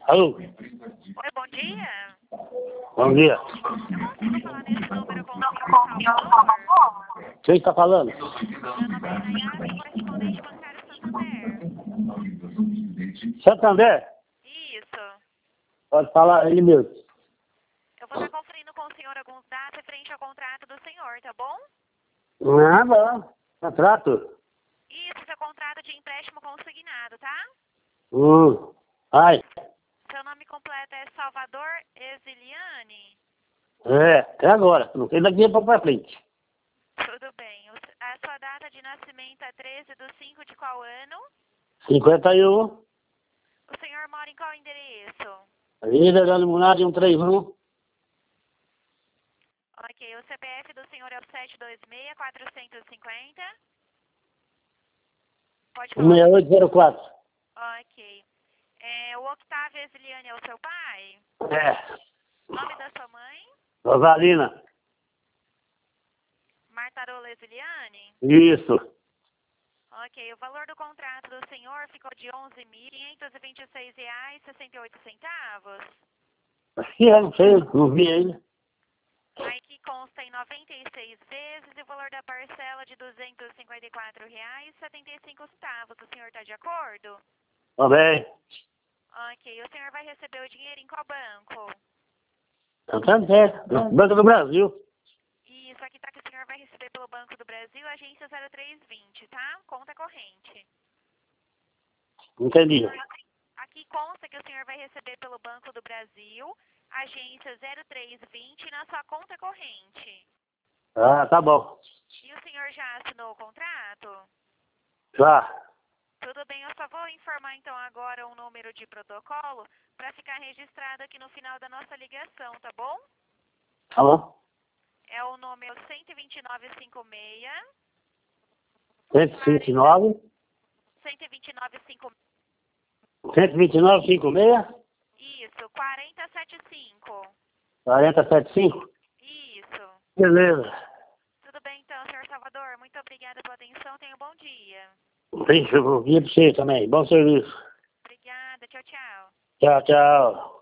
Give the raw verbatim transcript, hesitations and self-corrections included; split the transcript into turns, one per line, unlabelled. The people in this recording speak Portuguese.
Alô?
Oi, bom dia.
Bom dia.
Eu consigo falar nesse número com o senhor Salvador?
Quem está falando?
Meu nome é Nayara, sou correspondente bancário Santander.
Santander?
Isso.
Pode falar ele mesmo.
Eu vou estar conferindo com o senhor alguns dados referente ao contrato do senhor, tá bom?
Ah, bom. Contrato?
Isso, seu contrato de empréstimo consignado, tá?
Hum. Ai.
Seu nome completo é Salvador Exiliane?
É, até agora. Não tem daqui pra frente.
Tudo bem. O- A sua data de nascimento é treze de cinco de qual ano?
cinquenta e um.
O senhor mora em qual endereço?
Avenida da Limonada cento e trinta e um.
Ok, o C P F do senhor é o sete dois seis, quatrocentos e cinquenta? Pode falar.
seis oito zero quatro.
Ok. É, o Octávio Exiliane é o seu pai?
É.
Nome da sua mãe?
Rosalina.
Martarola Exiliane?
Isso.
Ok, o valor do contrato do senhor ficou de onze mil quinhentos e vinte e seis reais e sessenta e oito centavos.
Acho que é, não sei, não vi ainda.
Aí que consta em noventa e seis vezes e o valor da parcela de duzentos e cinquenta e quatro reais e setenta e cinco centavos. O senhor está de acordo?
Tá bem.
Ok, o senhor vai receber o dinheiro em qual banco?
Santander. Banco do Brasil.
Isso, aqui tá que o senhor vai receber pelo Banco do Brasil, agência zero três vinte, tá? Conta corrente.
Entendi.
Aqui consta que o senhor vai receber pelo Banco do Brasil, agência zero três vinte, na sua conta corrente.
Ah, tá bom.
E o senhor já assinou o contrato?
Já.
Tudo bem, eu só vou informar então agora um número de protocolo para ficar registrado aqui no final da nossa ligação, tá bom?
Tá bom.
É o número cento e vinte e nove cinquenta e seis.
cento e vinte e nove.
cento e vinte e nove cinquenta e seis.
cento e vinte e nove, cinquenta e seis.
Isso, quarenta e setenta e cinco.
quarenta e setenta e cinco.
Isso.
Beleza.
Tudo bem então, senhor Salvador. Muito obrigada pela atenção. Tenha um bom dia.
Bem, eu vou vir pra você também. Bom serviço.
Obrigada. Tchau, tchau.
Tchau, tchau.